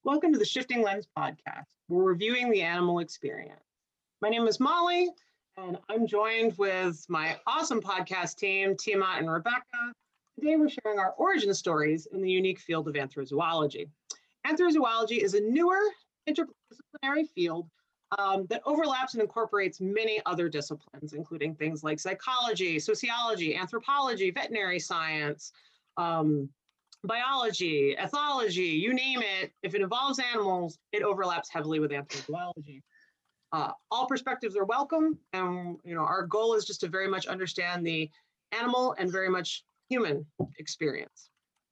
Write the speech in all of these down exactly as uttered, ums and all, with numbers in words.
Welcome to the Shifting Lens podcast. We're reviewing the animal experience. My name is Molly, and I'm joined with my awesome podcast team, Tiamat and Rebecca. Today, we're sharing our origin stories in the unique field of anthrozoology. Anthrozoology is a newer interdisciplinary field um, that overlaps and incorporates many other disciplines, including things like psychology, sociology, anthropology, veterinary science, um, biology, ethology, you name it. If it involves animals, it overlaps heavily with anthrozoology. Uh, all perspectives are welcome, and you know our goal is just to very much understand the animal and very much human experience.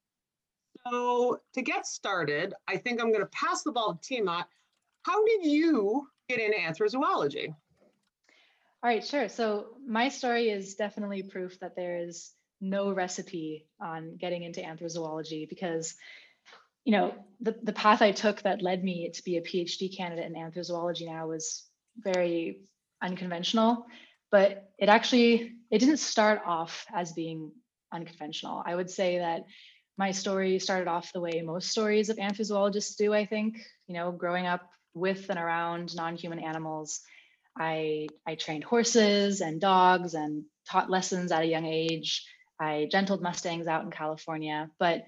So to get started, I think I'm going to pass the ball to Tiamat. How did you get into anthrozoology? All right, sure. So my story is definitely proof that there is no recipe on getting into anthrozoology because, you know, the, the path I took that led me to be a PhD candidate in anthrozoology now was very unconventional, but it actually, it didn't start off as being unconventional. I would say that my story started off the way most stories of anthrozoologists do, I think, you know, growing up with and around non-human animals. I, I trained horses and dogs and taught lessons at a young age. I gentled Mustangs out in California. But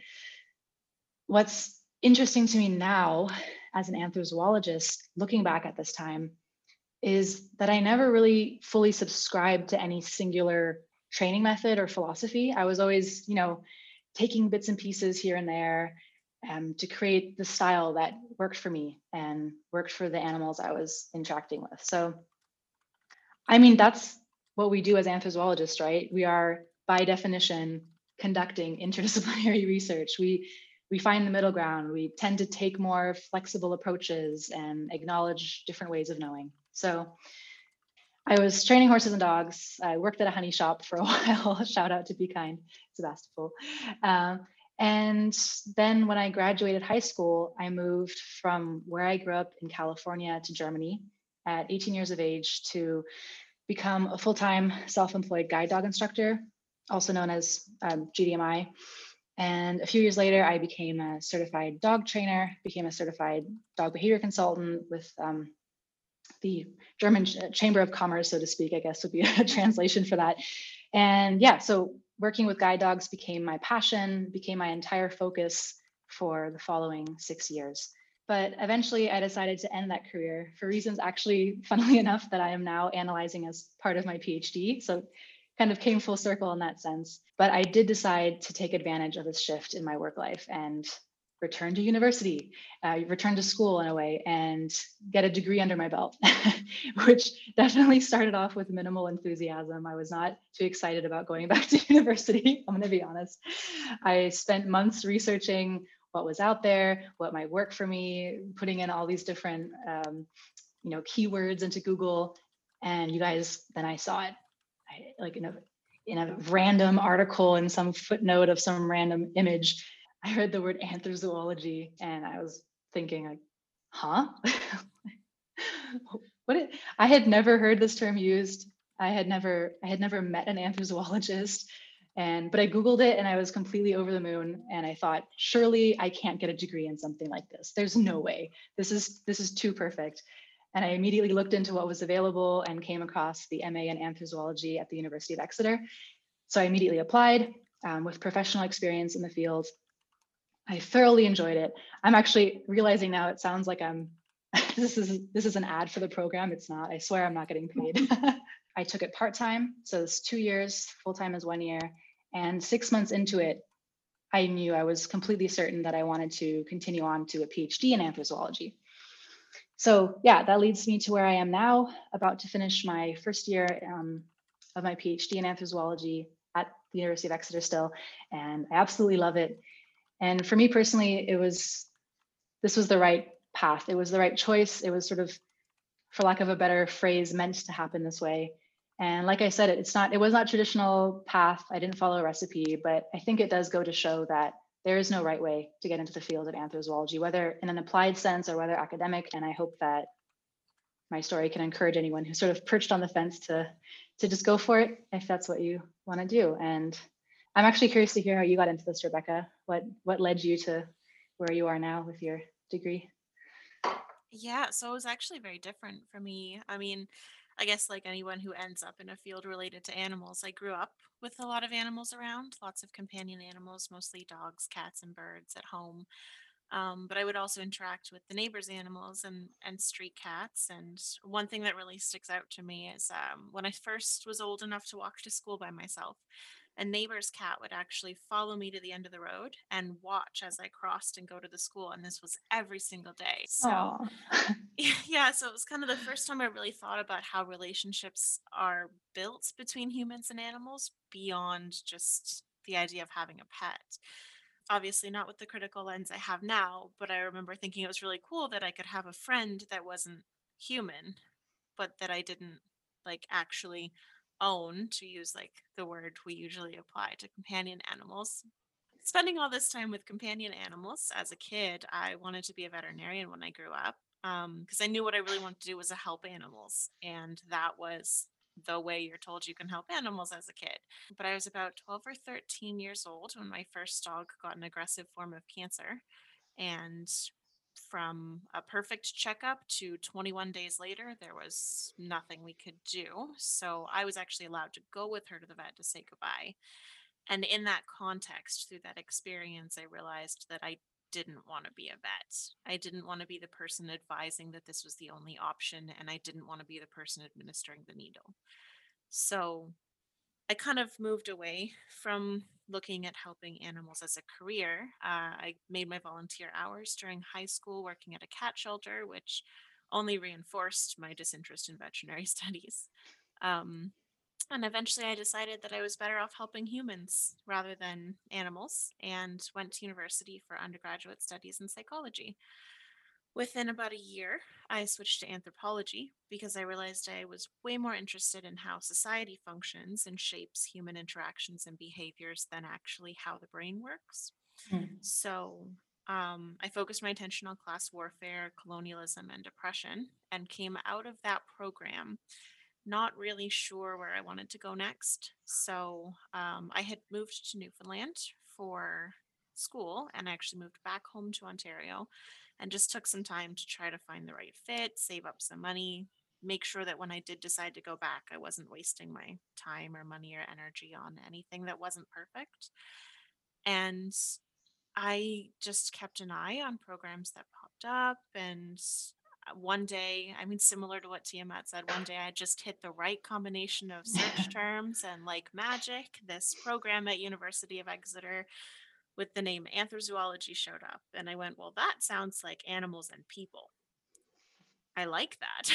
what's interesting to me now as an anthrozoologist, looking back at this time, is that I never really fully subscribed to any singular training method or philosophy. I was always, you know, taking bits and pieces here and there um, to create the style that worked for me and worked for the animals I was interacting with. So, I mean, that's what we do as anthrozoologists, right? We are, by definition, conducting interdisciplinary research. We we find the middle ground. We tend to take more flexible approaches and acknowledge different ways of knowing. So I was training horses and dogs. I worked at a honey shop for a while. Shout out to Be Kind, Sebastopol. Um, and then when I graduated high school, I moved from where I grew up in California to Germany at eighteen years of age to become a full-time self-employed guide dog instructor, also known as um, G D M I. And a few years later, I became a certified dog trainer, became a certified dog behavior consultant with um, the German Chamber of Commerce, so to speak, I guess would be a translation for that. And yeah, so working with guide dogs became my passion, became my entire focus for the following six years. But eventually I decided to end that career for reasons actually, funnily enough, that I am now analyzing as part of my PhD. So kind of came full circle in that sense. But I did decide to take advantage of this shift in my work life and return to university, uh, return to school in a way, and get a degree under my belt, which definitely started off with minimal enthusiasm. I was not too excited about going back to university, I'm gonna be honest. I spent months researching what was out there, what might work for me, putting in all these different um, you know, keywords into Google, and you guys, then I saw it, I, like in a, in a random article in some footnote of some random image, I heard the word anthrozoology and I was thinking like, huh? What it, I had never heard this term used. I had never, I had never met an anthrozoologist. And, but I Googled it and I was completely over the moon. And I thought, surely I can't get a degree in something like this. There's no way. This is, this is too perfect. And I immediately looked into what was available and came across the M A in anthrozoology at the University of Exeter. So I immediately applied um, with professional experience in the field. I thoroughly enjoyed it. I'm actually realizing now it sounds like I'm, this is this is an ad for the program. It's not, I swear I'm not getting paid. I took it part-time, so it's two years, full-time is one year. And six months into it, I knew I was completely certain that I wanted to continue on to a PhD in anthrozoology. So yeah, that leads me to where I am now, about to finish my first year um, of my PhD in anthrozoology at the University of Exeter still, and I absolutely love it. And for me personally, it was, this was the right path. It was the right choice. It was sort of, for lack of a better phrase, meant to happen this way. And like I said, it's not, it was not traditional path. I didn't follow a recipe, but I think it does go to show that there is no right way to get into the field of anthrozoology, whether in an applied sense or whether academic. And I hope that my story can encourage anyone who's sort of perched on the fence to, to just go for it if that's what you want to do. And I'm actually curious to hear how you got into this, Rebecca. What what led you to where you are now with your degree? Yeah, so it was actually very different for me. I mean, I guess like anyone who ends up in a field related to animals, I grew up with a lot of animals around, lots of companion animals, mostly dogs, cats, and birds at home. Um, but I would also interact with the neighbors' animals and and street cats. And one thing that really sticks out to me is um, when I first was old enough to walk to school by myself, a neighbor's cat would actually follow me to the end of the road and watch as I crossed and go to the school. And this was every single day. So Oh, yeah, so it was kind of the first time I really thought about how relationships are built between humans and animals beyond just the idea of having a pet. Obviously, not with the critical lens I have now, but I remember thinking it was really cool that I could have a friend that wasn't human, but that I didn't like actually own, to use like the word we usually apply to companion animals. Spending all this time with companion animals as a kid, I wanted to be a veterinarian when I grew up, because I knew what I really wanted to do was to help animals, and that was the way you're told you can help animals as a kid. But I was about twelve or thirteen years old when my first dog got an aggressive form of cancer, and from a perfect checkup to twenty-one days later, there was nothing we could do. So I was actually allowed to go with her to the vet to say goodbye. And in that context, through that experience, I realized that I didn't want to be a vet. I didn't want to be the person advising that this was the only option, and I didn't want to be the person administering the needle. So I kind of moved away from looking at helping animals as a career. Uh, I made my volunteer hours during high school working at a cat shelter, which only reinforced my disinterest in veterinary studies. Um, and eventually I decided that I was better off helping humans rather than animals, and went to university for undergraduate studies in psychology. Within about a year, I switched to anthropology because I realized I was way more interested in how society functions and shapes human interactions and behaviors than actually how the brain works. Hmm. So um, I focused my attention on class warfare, colonialism, and depression, and came out of that program not really sure where I wanted to go next. So um, I had moved to Newfoundland for school, and I actually moved back home to Ontario and just took some time to try to find the right fit, save up some money, make sure that when I did decide to go back, I wasn't wasting my time or money or energy on anything that wasn't perfect. And I just kept an eye on programs that popped up. And uh, one day, I mean, similar to what Tiamat said, one day I just hit the right combination of search terms, and like magic, this program at University of Exeter with the name Anthrozoology showed up. And I went, well, that sounds like animals and people. I like that.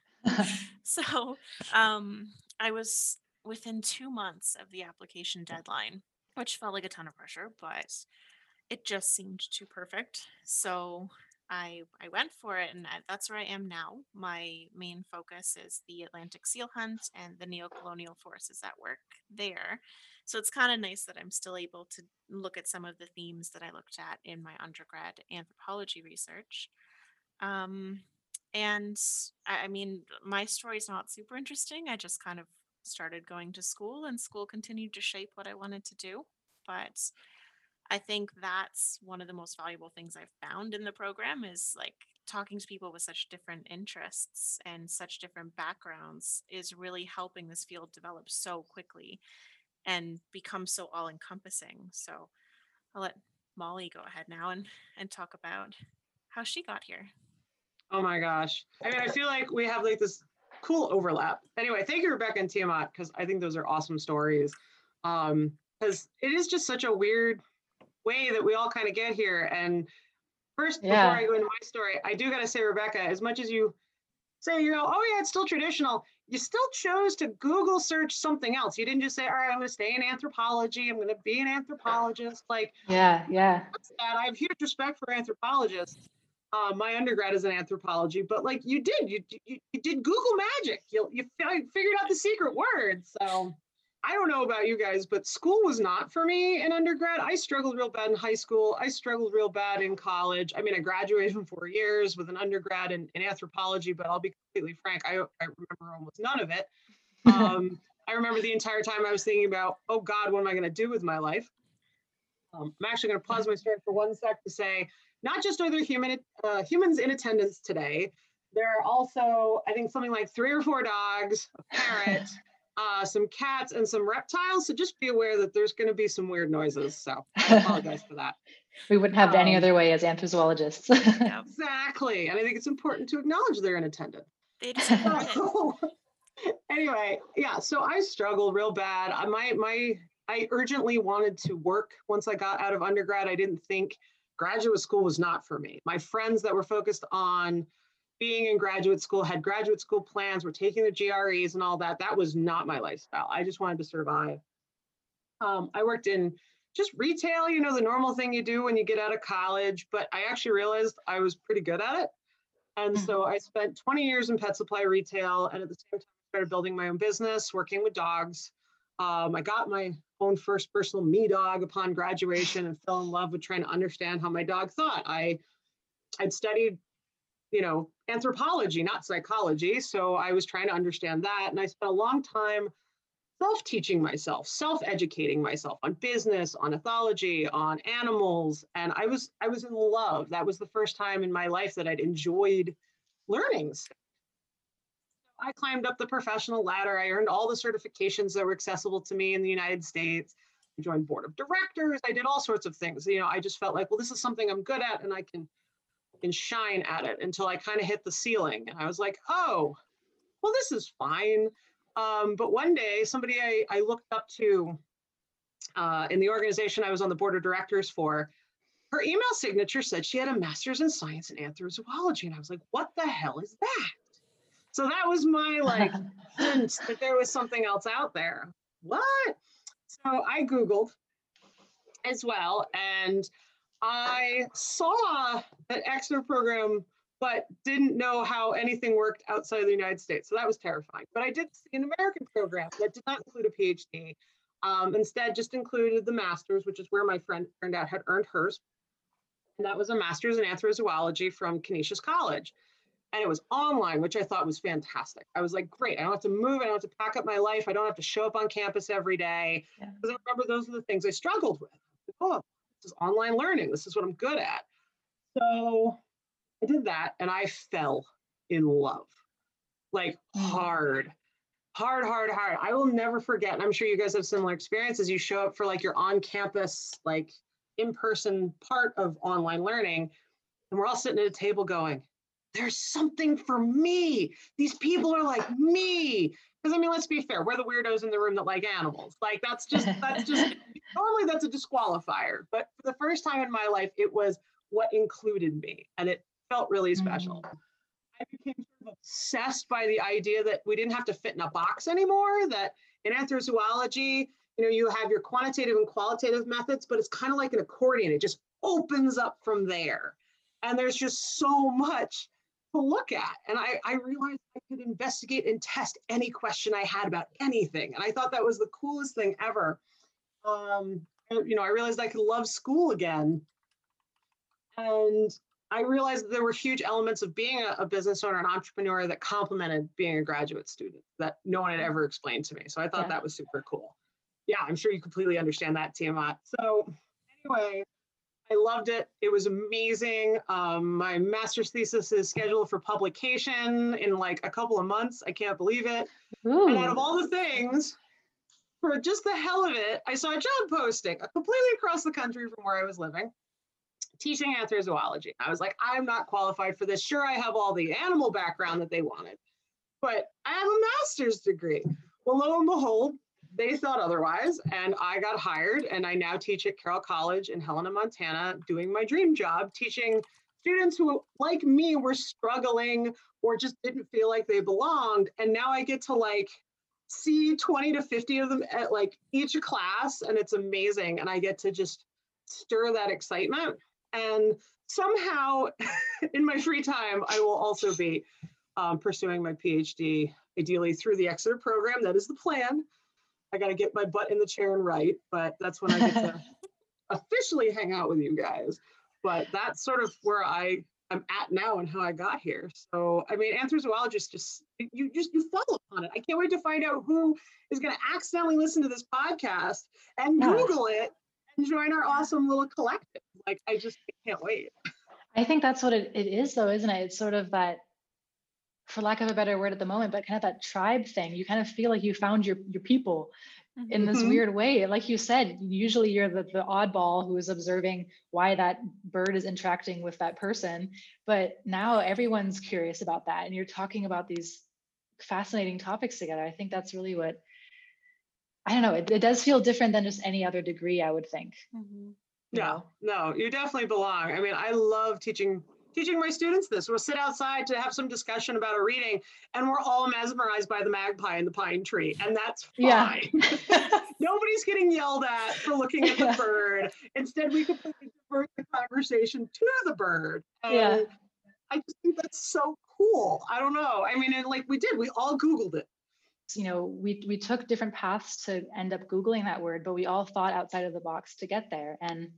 So um, I was within two months of the application deadline, which felt like a ton of pressure, but it just seemed too perfect. So I I went for it, and I- that's where I am now. My main focus is the Atlantic seal hunt and the neocolonial forces at work there. So it's kind of nice that I'm still able to look at some of the themes that I looked at in my undergrad anthropology research. Um, and I, I mean, my story's not super interesting. I just kind of started going to school, and school continued to shape what I wanted to do. But I think that's one of the most valuable things I've found in the program is like talking to people with such different interests and such different backgrounds is really helping this field develop so quickly and become so all encompassing. So I'll let Molly go ahead now and and talk about how she got here. Oh my gosh. I mean, I feel like we have like this cool overlap. Anyway, thank you, Rebecca and Tiamat, because I think those are awesome stories. Um, because it is just such a weird way that we all kind of get here. And first, before I Yeah. go into my story, I do got to say, Rebecca, as much as you say, you know, oh yeah, it's still traditional, you still chose to Google search something else. You didn't just say, all right, I'm going to stay in anthropology. I'm going to be an anthropologist. Like, Yeah. Yeah. that's that. I have huge respect for anthropologists. Uh, my undergrad is in anthropology, but like you did, you, you, you did Google magic. You, you figured out the secret word. So I don't know about you guys, but school was not for me in undergrad. I struggled real bad in high school. I struggled real bad in college. I mean, I graduated from four years with an undergrad in, in anthropology, but I'll be completely frank, I, I remember almost none of it. Um, I remember the entire time I was thinking about, oh God, what am I going to do with my life? Um, I'm actually going to pause my story for one sec to say, not just are there human, uh, humans in attendance today, there are also, I think, something like three or four dogs, a parrot, uh, some cats, and some reptiles. So just be aware that there's going to be some weird noises. So I apologize for that. We wouldn't have it any Um, other way as anthrozoologists. Yep. Exactly. And I think it's important to acknowledge they're in attendance. They deserve it. So, anyway, yeah, so I struggled real bad. I, my, my, I urgently wanted to work once I got out of undergrad. I didn't think graduate school was not for me. My friends that were focused on being in graduate school had graduate school plans, were taking the G R Es and all that. That was not my lifestyle. I just wanted to survive. Um, I worked in just retail, you know, the normal thing you do when you get out of college, but I actually realized I was pretty good at it. And so I spent twenty years in pet supply retail, and at the same time I started building my own business, working with dogs. Um, I got my own first personal me dog upon graduation and fell in love with trying to understand how my dog thought. I, I'd studied, you know, anthropology, not psychology. So I was trying to understand that. And I spent a long time self-teaching myself, self-educating myself on business, on ethology, on animals. And I was, I was in love. That was the first time in my life that I'd enjoyed learning. I climbed up the professional ladder. I earned all the certifications that were accessible to me in the United States. I joined board of directors. I did all sorts of things. You know, I just felt like, well, this is something I'm good at and I can, can shine at it, until I kind of hit the ceiling. And I was like, oh, well, this is fine. Um, but one day, somebody I, I looked up to uh, in the organization I was on the board of directors for, her email signature said she had a master's in science and anthrozoology. And I was like, what the hell is that? So that was my like hint that there was something else out there. What? So I Googled as well, and I saw an extra program, but didn't know how anything worked outside of the United States. So that was terrifying. But I did see an American program that did not include a PhD. Um, instead, just included the master's, which is where my friend turned out had earned hers. And that was a master's in anthrozoology from Canisius College. And it was online, which I thought was fantastic. I was like, great, I don't have to move. I don't have to pack up my life. I don't have to show up on campus every day. Because yeah. I remember those are the things I struggled with. Oh, this is online learning. This is what I'm good at. So I did that and I fell in love, like hard, hard, hard, hard. I will never forget. And I'm sure you guys have similar experiences. You show up for like your on-campus, like in-person part of online learning. And we're all sitting at a table going, there's something for me. These people are like me. Because I mean, let's be fair. We're the weirdos in the room that like animals. Like that's just, that's just, normally that's a disqualifier. But for the first time in my life, it was what included me. And it felt really special. Mm. I became sort of obsessed by the idea that we didn't have to fit in a box anymore, that in anthrozoology, you know, you have your quantitative and qualitative methods, but it's kind of like an accordion. It just opens up from there. And there's just so much to look at. And I, I realized I could investigate and test any question I had about anything. And I thought that was the coolest thing ever. Um, you know, I realized I could love school again. And I realized that there were huge elements of being a, a business owner, an entrepreneur that complemented being a graduate student that no one had ever explained to me. So I thought yeah. that was super cool. Yeah, I'm sure you completely understand that, Tiamat. So anyway, I loved it. It was amazing. Um, my master's thesis is scheduled for publication in like a couple of months. I can't believe it. Ooh. And out of all the things, for just the hell of it, I saw a job posting completely across the country from where I was living, teaching anthrozoology. I was like, I'm not qualified for this. Sure, I have all the animal background that they wanted, but I have a master's degree. Well, lo and behold, they thought otherwise, and I got hired, and I now teach at Carroll College in Helena, Montana, doing my dream job, teaching students who, like me, were struggling or just didn't feel like they belonged. And now I get to like see twenty to fifty of them at like each class, and it's amazing. And I get to just stir that excitement. And somehow in my free time, I will also be um, pursuing my PhD, ideally through the Exeter program. That is the plan. I got to get my butt in the chair and write, but that's when I get to officially hang out with you guys. But that's sort of where I am at now and how I got here. So, I mean, anthrozoologists just, you just, you fall upon it. I can't wait to find out who is going to accidentally listen to this podcast and yeah. Google it and join our awesome little collective. Like, I just can't wait. I think that's what it, it is though, isn't it? It's sort of that, for lack of a better word at the moment, but kind of that tribe thing. You kind of feel like you found your your people in Mhm. this Mhm. weird way. Like you said, usually you're the, the oddball who is observing why that bird is interacting with that person. But now everyone's curious about that. And you're talking about these fascinating topics together. I think that's really what, I don't know, it, it does feel different than just any other degree, I would think, Mhm. you Yeah, know? no, you definitely belong. I mean, I love teaching teaching my students this. We'll sit outside to have some discussion about a reading, and we're all mesmerized by the magpie in the pine tree, and that's Yeah. fine. Nobody's getting yelled at for looking at the Yeah. bird. Instead, we completely divert the conversation to the bird. Yeah. And I just think that's so cool. I don't know. I mean, and like we did, we all Googled it. You know, we we took different paths to end up Googling that word, but we all thought outside of the box to get there. And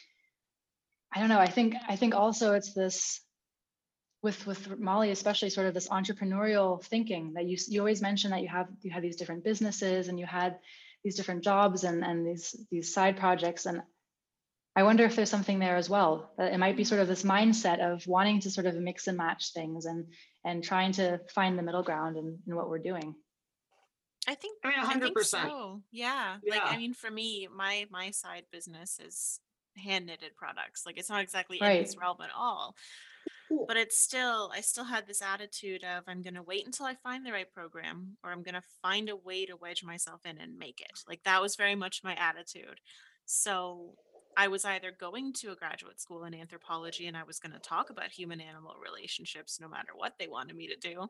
I don't know, I think I think also it's this with with Molly, especially sort of this entrepreneurial thinking that you you always mention that you have you have these different businesses and you had these different jobs and and these these side projects. And I wonder if there's something there as well, that it might be sort of this mindset of wanting to sort of mix and match things and and trying to find the middle ground in, in what we're doing. I think I mean, I think one hundred percent. so. Yeah. Like I Yeah. mean for me, my my side business is hand knitted products. Like it's not exactly in this Right. realm at all. Cool. But it's still I still had this attitude of I'm going to wait until I find the right program or I'm going to find a way to wedge myself in and make it. Like that was very much my attitude. So I was either going to a graduate school in anthropology and I was going to talk about human animal relationships no matter what they wanted me to do,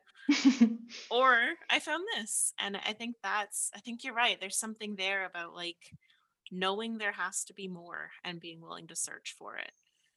or I found this. And I think that's I think you're right. There's something there about like knowing there has to be more and being willing to search for it.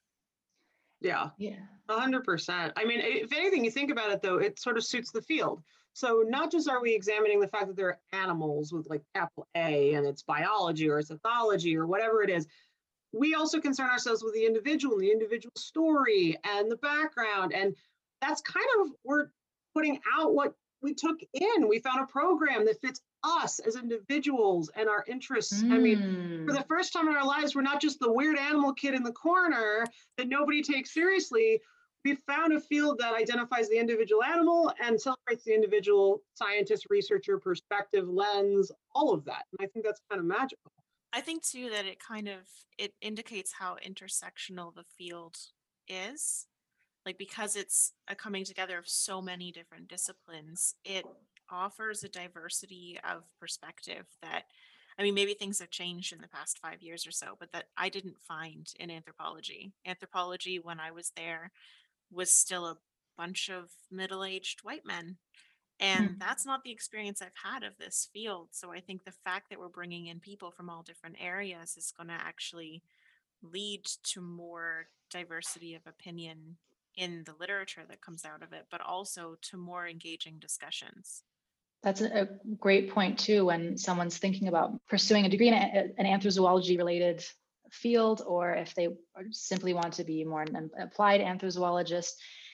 Yeah. Yeah. one hundred percent. I mean, if anything, you think about it, though, it sort of suits the field. So not just are we examining the fact that there are animals with like capital A and it's biology or it's ethology or whatever it is, we also concern ourselves with the individual, the individual story and the background. And that's kind of, we're putting out what we took in. We found a program that fits us as individuals and our interests. I mean, for Mm. the first time in our lives, we're not just the weird animal kid in the corner that nobody takes seriously. We found a field that identifies the individual animal and celebrates the individual scientist, researcher, perspective, lens, all of that. And I think that's kind of magical. I think too that it kind of it indicates how intersectional the field is. Like because it's a coming together of so many different disciplines, it offers a diversity of perspective that I mean maybe things have changed in the past five years or so, but that I didn't find in anthropology. Anthropology when I was there was still a bunch of middle-aged white men, and Mm. that's not the experience I've had of this field. So I think the fact that we're bringing in people from all different areas is going to actually lead to more diversity of opinion in the literature that comes out of it, but also to more engaging discussions. That's a, a great point too. When someone's thinking about pursuing a degree in a, an anthrozoology related field, or if they simply want to be more an applied anthrozoologist,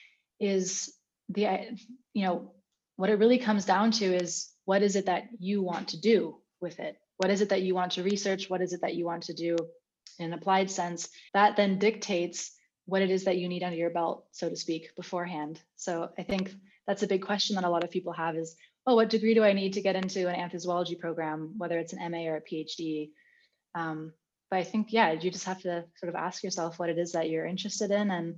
is the uh, you know what it really comes down to is what is it that you want to do with it? What is it that you want to research? What is it that you want to do in an applied sense? That then dictates what it is that you need under your belt, so to speak, beforehand. So I think that's a big question that a lot of people have is, oh, what degree do I need to get into an anthrozoology program, whether it's an M A or a PhD? Um, but I think, yeah, you just have to sort of ask yourself what it is that you're interested in and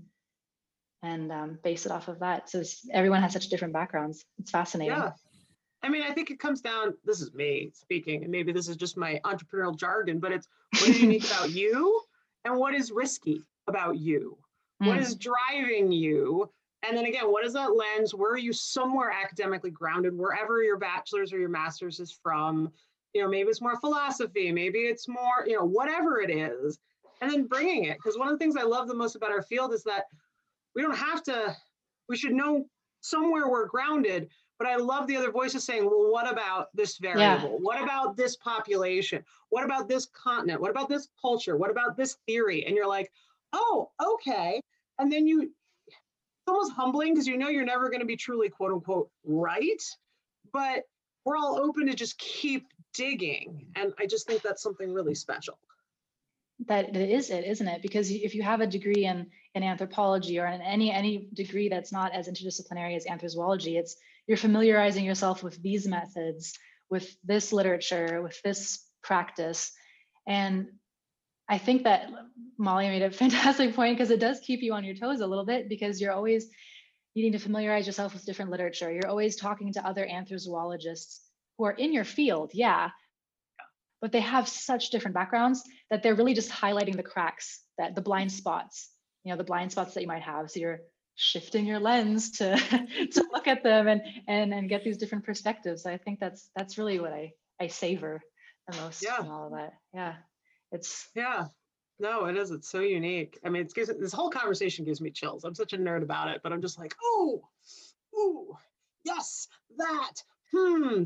and um, base it off of that. So it's, everyone has such different backgrounds. It's fascinating. Yeah. I mean, I think it comes down, this is me speaking, and maybe this is just my entrepreneurial jargon, but it's what is unique about you and what is risky about you? What is Mm. driving you? And then again, what is that lens? Where are you somewhere academically grounded, wherever your bachelor's or your master's is from? You know, maybe it's more philosophy, maybe it's more, you know, whatever it is. And then bringing it. Because one of the things I love the most about our field is that we don't have to, we should know somewhere we're grounded, but I love the other voices saying, well, what about this Yeah. variable? What about this population? What about this continent? What about this culture? What about this theory? And you're like, oh, okay. And then you, it's almost humbling because you know you're never going to be truly quote unquote right, but we're all open to just keep digging. And I just think that's something really special. that it is it, isn't it? Because if you have a degree in in anthropology or in any any degree that's not as interdisciplinary as anthrozoology, it's you're familiarizing yourself with these methods, with this literature, with this practice. And I think that Molly made a fantastic point, because it does keep you on your toes a little bit, because you're always needing to familiarize yourself with different literature. You're always talking to other anthrozoologists who are in your field, yeah, but they have such different backgrounds that they're really just highlighting the cracks, that the blind spots, you know, the blind spots that you might have. So you're shifting your lens to to look at them and and and get these different perspectives. So I think that's that's really what I I savor the most Yeah. from all of that. Yeah, it's Yeah. No, it is. It's so unique. I mean, it's gives this whole conversation gives me chills. I'm such a nerd about it, but I'm just like, oh, ooh, yes, that. Hmm.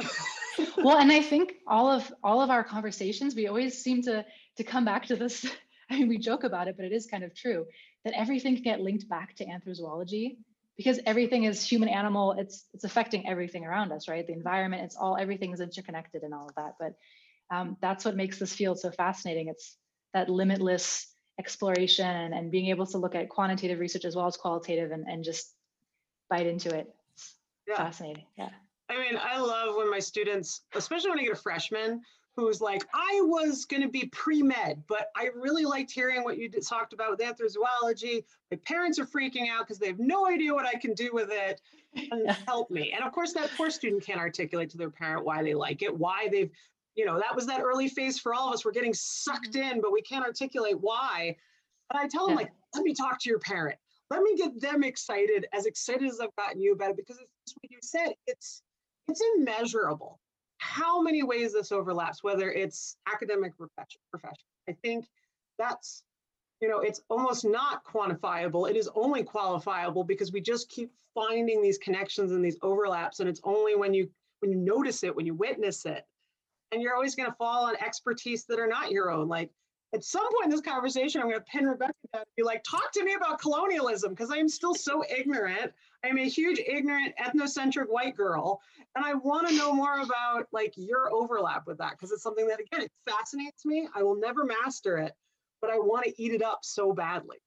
well, and I think all of all of our conversations, we always seem to to come back to this. I mean, we joke about it, but it is kind of true that everything can get linked back to anthrozoology, because everything is human animal. It's it's affecting everything around us, right? The environment, it's all everything is interconnected and all of that. But um, that's what makes this field so fascinating. It's that limitless exploration and, and being able to look at quantitative research as well as qualitative and, and just bite into it. It's Yeah. fascinating. Yeah. I mean, I love when my students, especially when I get a freshman who's like, I was going to be pre-med, but I really liked hearing what you did- talked about with anthrozoology. My parents are freaking out because they have no idea what I can do with it, and Yeah. help me. And of course, that poor student can't articulate to their parent why they like it, why they've, you know, that was that early phase for all of us. We're getting sucked in, but we can't articulate why. And I tell them, Yeah. like, let me talk to your parent. Let me get them excited, as excited as I've gotten you about it, because it's just what you said. It's it's immeasurable how many ways this overlaps, whether it's academic or profession. I think that's, you know, it's almost not quantifiable. It is only qualifiable because we just keep finding these connections and these overlaps. And it's only when you when you notice it, when you witness it, and you're always going to fall on expertise that are not your own. Like, at some point in this conversation, I'm going to pin Rebecca down and be like, talk to me about colonialism, because I'm still so ignorant. I'm a huge ignorant ethnocentric white girl, and I want to know more about like your overlap with that, because it's something that, again, it fascinates me. I will never master it, but I want to eat it up so badly.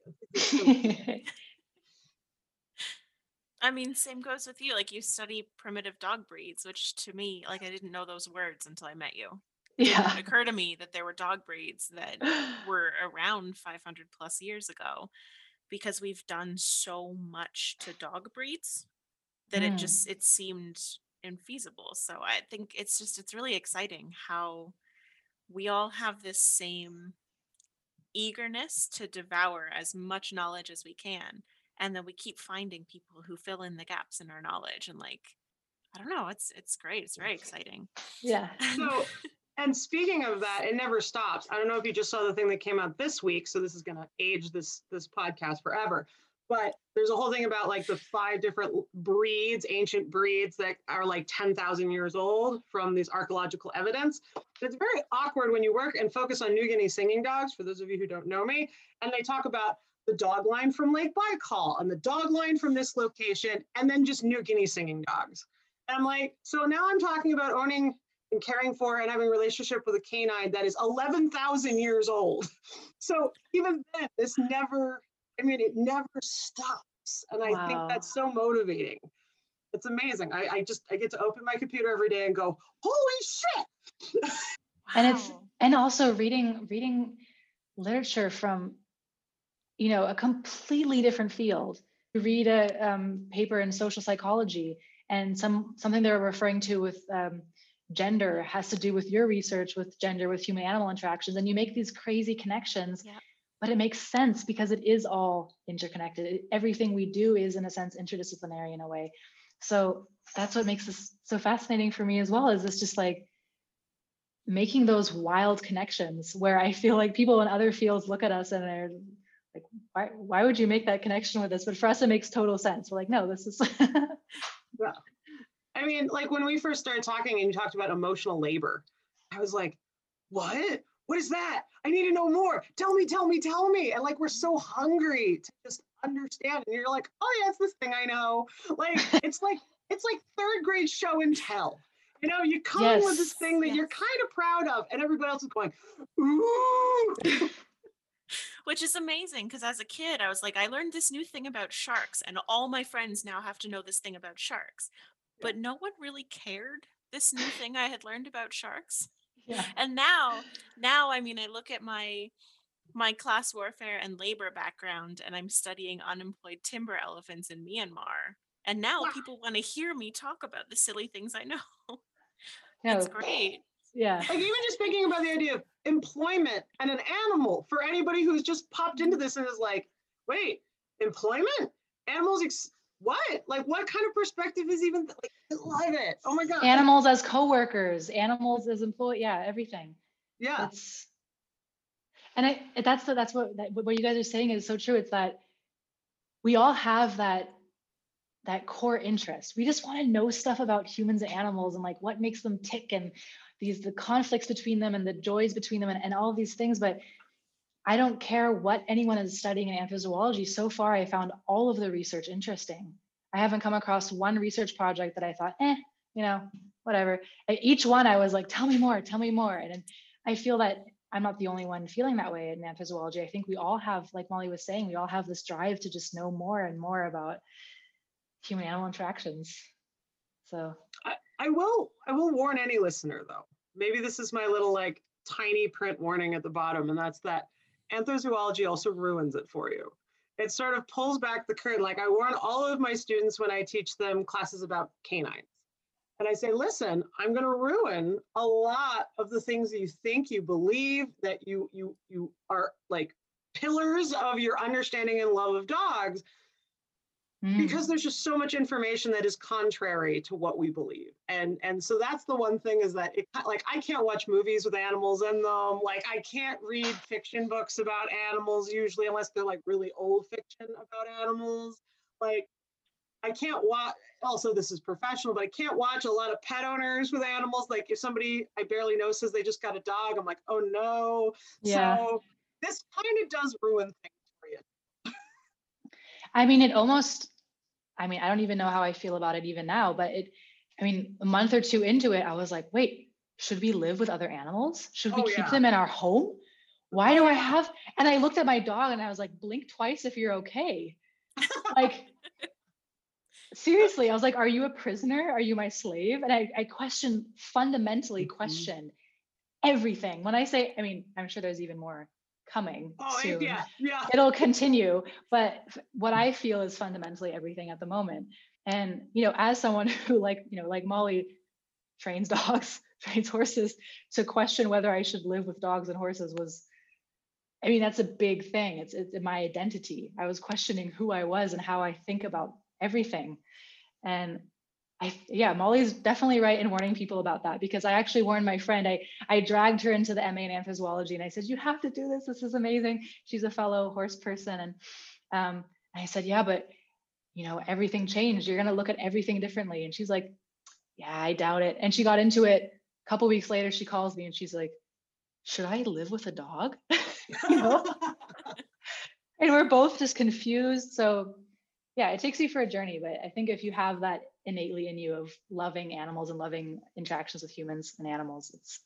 I mean, same goes with you. Like, you study primitive dog breeds, which to me, like, I didn't know those words until I met you. It Yeah. didn't occur to me that there were dog breeds that were around five hundred plus years ago, because we've done so much to dog breeds that it Mm. just it seemed infeasible. So I think it's just it's really exciting how we all have this same eagerness to devour as much knowledge as we can, and then we keep finding people who fill in the gaps in our knowledge. And like, I don't know, it's it's great, it's very exciting. Yeah. So, and speaking of that, it never stops. I don't know if you just saw the thing that came out this week, so this is going to age this this podcast forever. But there's a whole thing about like the five different breeds, ancient breeds that are like ten thousand years old from these archaeological evidence. It's very awkward when you work and focus on New Guinea singing dogs, for those of you who don't know me, and they talk about the dog line from Lake Baikal and the dog line from this location, and then just New Guinea singing dogs. And I'm like, so now I'm talking about owning and caring for and having a relationship with a canine that is eleven thousand years old. So even then, this never, I mean, it never stops. And I think Wow. that's so motivating. It's amazing. I, I just, I get to open my computer every day and go, holy shit. And it's Wow. and also reading reading literature from, you know, a completely different field. You read a um, paper in social psychology, and some something they're referring to with um, gender has to do with your research with gender, with human animal interactions, and you make these crazy connections. Yeah. But it makes sense because it is all interconnected. It- everything we do is, in a sense, interdisciplinary in a way. So that's what makes this so fascinating for me as well. Is this just like making those wild connections where I feel like people in other fields look at us and they're like, why, why would you make that connection with this? But for us, it makes total sense. We're like, no, this is. Yeah. I mean, like when we first started talking and you talked about emotional labor, I was like, what? What is that? I need to know more. Tell me, tell me, tell me. And like, we're so hungry to just understand. And you're like, oh yeah, it's this thing I know. Like, it's like, it's like third grade show and tell. You know, you come in with this Yes. thing that Yes. you're kind of proud of, and everybody else is going, ooh. Which is amazing because as a kid, I was like, I learned this new thing about sharks, and all my friends now have to know this thing about sharks. Yeah. But no one really cared this new thing I had learned about sharks. Yeah. And now, now, I mean, I look at my my class warfare and labor background, and I'm studying unemployed timber elephants in Myanmar. And now Wow. people want to hear me talk about the silly things I know. No. It's great. Yeah. Like even just thinking about the idea of employment and an animal for anybody who's just popped into this and is like, wait, employment? Animals, ex- what? Like what kind of perspective is even, like, I love it. Oh my God. Animals as coworkers, animals as employee, yeah, everything. Yeah. It's and I that's the, that's what that, what you guys are saying is so true. It's that we all have that that core interest. We just want to know stuff about humans and animals and like what makes them tick and these the conflicts between them and the joys between them and, and all of these things. But I don't care what anyone is studying in anthrozoology. So far, I found all of the research interesting. I haven't come across one research project that I thought, eh, you know, whatever. At each one, I was like, tell me more, tell me more. And I feel that I'm not the only one feeling that way in anthrozoology. I think we all have, like Molly was saying, we all have this drive to just know more and more about human animal interactions. So I, I will I will warn any listener though. Maybe this is my little like tiny print warning at the bottom, and that's that anthrozoology also ruins it for you. It sort of pulls back the curtain. Like I warn all of my students when I teach them classes about canines. And I say, listen, I'm going to ruin a lot of the things that you think you believe, that you you you are like pillars of your understanding and love of dogs, mm, because there's just so much information that is contrary to what we believe. And and so that's the one thing is that it like I can't watch movies with animals in them. Like I can't read fiction books about animals usually unless they're like really old fiction about animals. Like I can't watch, also this is professional, but I can't watch a lot of pet owners with animals. Like if somebody I barely know says they just got a dog, I'm like, oh no. yeah. So this kind of does ruin things for you. I mean, it almost, I mean, I don't even know how I feel about it even now, but it, I mean, a month or two into it, I was like, wait, should we live with other animals? Should we Oh, keep yeah. them in our home? Why Oh, do I yeah. have, and I looked at my dog and I was like, blink twice if you're okay. Like, seriously, I was like, are you a prisoner? Are you my slave? And I, I questioned, fundamentally Mhm. questioned everything. When I say, I mean, I'm sure there's even more coming Oh, soon. yeah, yeah. It'll continue, but f- what I feel is fundamentally everything at the moment. And, you know, as someone who like, you know, like Molly trains dogs, trains horses, to question whether I should live with dogs and horses was, I mean, that's a big thing. It's, it's my identity. I was questioning who I was and how I think about everything. And I, yeah, Molly's definitely right in warning people about that, because I actually warned my friend. I, I dragged her into the M A in anthrozoology and I said, you have to do this. This is amazing. She's a fellow horse person. And um, I said, yeah, but you know, everything changed. You're going to look at everything differently. And she's like, yeah, I doubt it. And she got into it. A couple weeks later, she calls me and she's like, should I live with a dog? You know, and we're both just confused. So yeah, it takes you for a journey, but I think if you have that innately in you of loving animals and loving interactions with humans and animals, it's,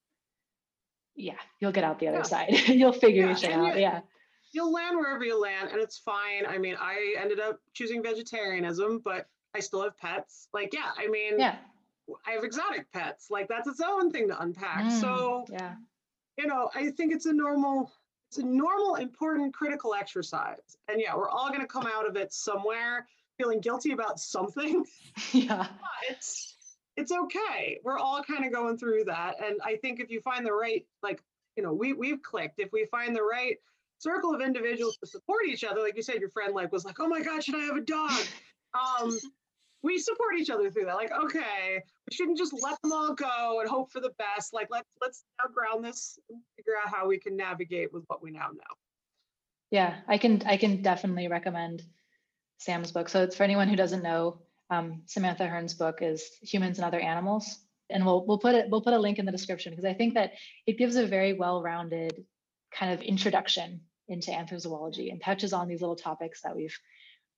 yeah, you'll get out the other Yeah. side. You'll figure Yeah, your shit and out. you- Yeah. You'll land wherever you land, and it's fine. I mean, I ended up choosing vegetarianism, but I still have pets. Like, yeah, I mean, Yeah. I have exotic pets. Like, that's its own thing to unpack. Mm, So, yeah. you know, I think it's a normal, it's a normal, important, critical exercise. And yeah, we're all going to come out of it somewhere feeling guilty about something. Yeah. It's it's okay. We're all kind of going through that. And I think if you find the right, like, you know, we we've clicked. If we find the right circle of individuals to support each other, like you said, your friend like was like, oh my God, should I have a dog? Um, we support each other through that. Like, okay, we shouldn't just let them all go and hope for the best. Like, let's let's now ground this and figure out how we can navigate with what we now know. Yeah. I can, I can definitely recommend Sam's book. So it's for anyone who doesn't know, um, Samantha Hearn's book is Humans and Other Animals. And we'll we'll put it we'll put a link in the description, because I think that it gives a very well-rounded kind of introduction into anthrozoology and touches on these little topics that we've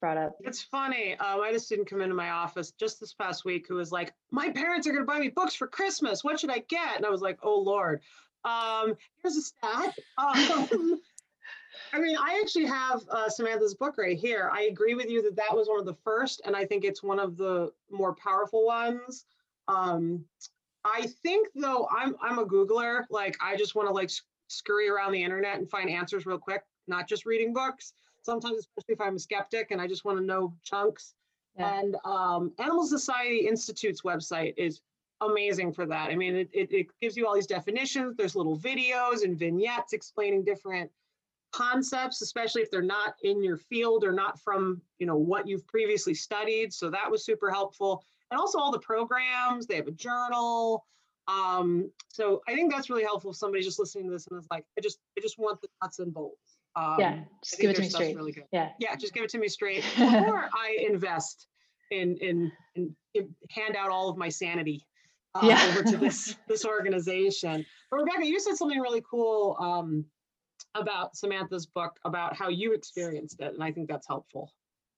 brought up. It's funny. Um, I had a student come into my office just this past week who was like, my parents are going to buy me books for Christmas. What should I get? And I was like, oh, Lord. Um, here's a stat. Um, I mean, I actually have uh, Samantha's book right here. I agree with you that that was one of the first, and I think it's one of the more powerful ones. Um, I think, though, I'm I'm a Googler. Like, I just want to like scurry around the internet and find answers real quick, not just reading books. Sometimes, especially if I'm a skeptic and I just want to know chunks. Yeah. And um, Animal Society Institute's website is amazing for that. I mean, it, it, it gives you all these definitions. There's little videos and vignettes explaining different concepts, especially if they're not in your field or not from, you know, what you've previously studied. So that was super helpful. And also all the programs, they have a journal. Um, so I think that's really helpful if somebody's just listening to this and is like, I just, I just want the nuts and bolts. Um, Yeah, just give it to me straight. Really good. Yeah. Yeah, just give it to me straight before I invest in, in, in, in hand out all of my sanity uh, Yeah. over to this, this organization. But Rebecca, you said something really cool um, about Samantha's book, about how you experienced it. And I think that's helpful.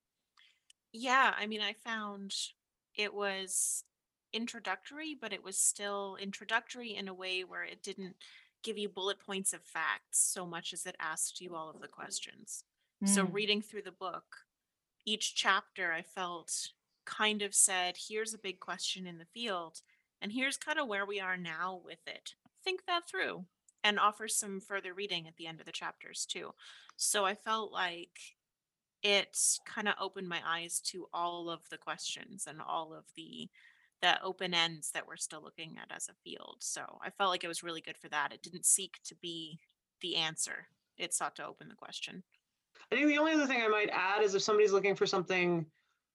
Yeah, I mean, I found it was introductory, but it was still introductory in a way where it didn't give you bullet points of facts so much as it asked you all of the questions. So Mm. reading through the book, each chapter I felt kind of said, here's a big question in the field, and here's kind of where we are now with it. Think that through, and offers some further reading at the end of the chapters too. So I felt like it kind of opened my eyes to all of the questions and all of the the open ends that we're still looking at as a field. So I felt like it was really good for that. It didn't seek to be the answer. It sought to open the question. I think the only other thing I might add is if somebody's looking for something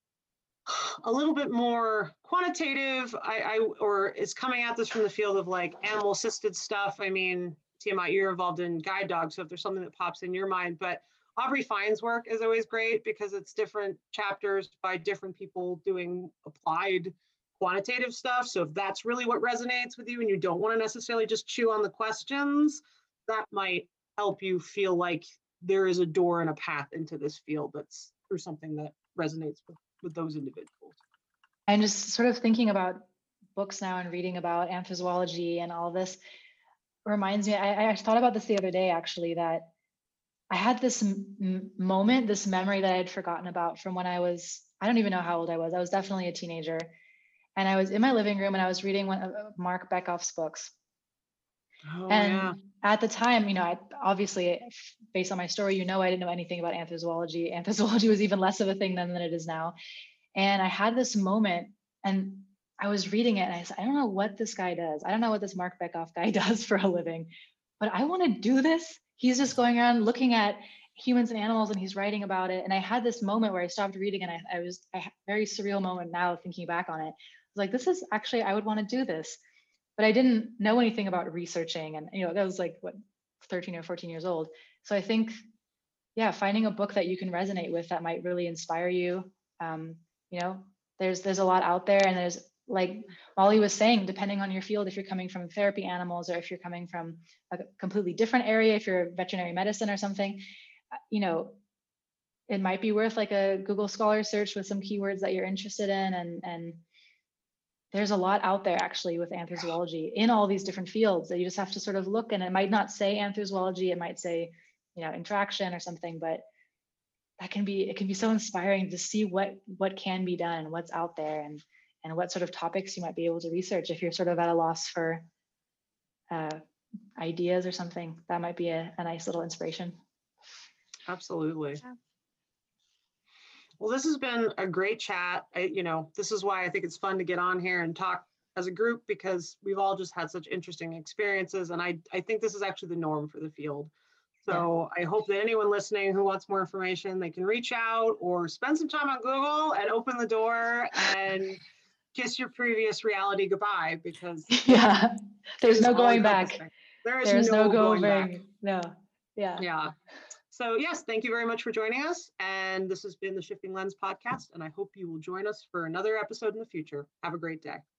a little bit more quantitative, I, I or is coming at this from the field of like animal assisted stuff. I mean, Tiamat, you're involved in guide dogs, so if there's something that pops in your mind, but Aubrey Fine's work is always great because it's different chapters by different people doing applied quantitative stuff. So if that's really what resonates with you and you don't want to necessarily just chew on the questions, that might help you feel like there is a door and a path into this field that's through something that resonates with, with those individuals. I'm just sort of thinking about books now and reading about anthrozoology and all this reminds me, I, I thought about this the other day actually, that I had this m- moment, this memory that I had forgotten about from when I was, I don't even know how old I was. I was definitely a teenager. And I was in my living room and I was reading one of Mark Beckoff's books. Oh, and yeah. at the time, you know, I obviously, based on my story, you know, I didn't know anything about anthrozoology. Anthrozoology was even less of a thing then than it is now. And I had this moment and I was reading it and I said, I don't know what this guy does. I don't know what this Mark Beckoff guy does for a living, but I want to do this. He's just going around looking at humans and animals and he's writing about it. And I had this moment where I stopped reading and I, I was a very surreal moment now thinking back on it. I was like, this is actually, I would want to do this. But I didn't know anything about researching. And, you know, that was like, what, thirteen or fourteen years old. So I think, yeah, finding a book that you can resonate with that might really inspire you. Um, you know, there's there's a lot out there. And there's, like Molly was saying, depending on your field, if you're coming from therapy animals or if you're coming from a completely different area, if you're veterinary medicine or something, you know, it might be worth like a Google Scholar search with some keywords that you're interested in. And, and there's a lot out there actually with anthrozoology in all these different fields that you just have to sort of look, and it might not say anthrozoology, it might say, you know, interaction or something, but that can be, it can be so inspiring to see what, what can be done, what's out there, and, and what sort of topics you might be able to research if you're sort of at a loss for uh, ideas or something. That might be a, a nice little inspiration. Absolutely. Yeah. Well, this has been a great chat. I, you know, this is why I think it's fun to get on here and talk as a group, because we've all just had such interesting experiences. And I, I think this is actually the norm for the field. So yeah. I hope that anyone listening who wants more information, they can reach out or spend some time on Google and open the door and kiss your previous reality goodbye, because yeah, there's no going back. There is There's no, no going back. back. No. Yeah. Yeah. So yes, thank you very much for joining us. And this has been the Shifting Lens podcast. And I hope you will join us for another episode in the future. Have a great day.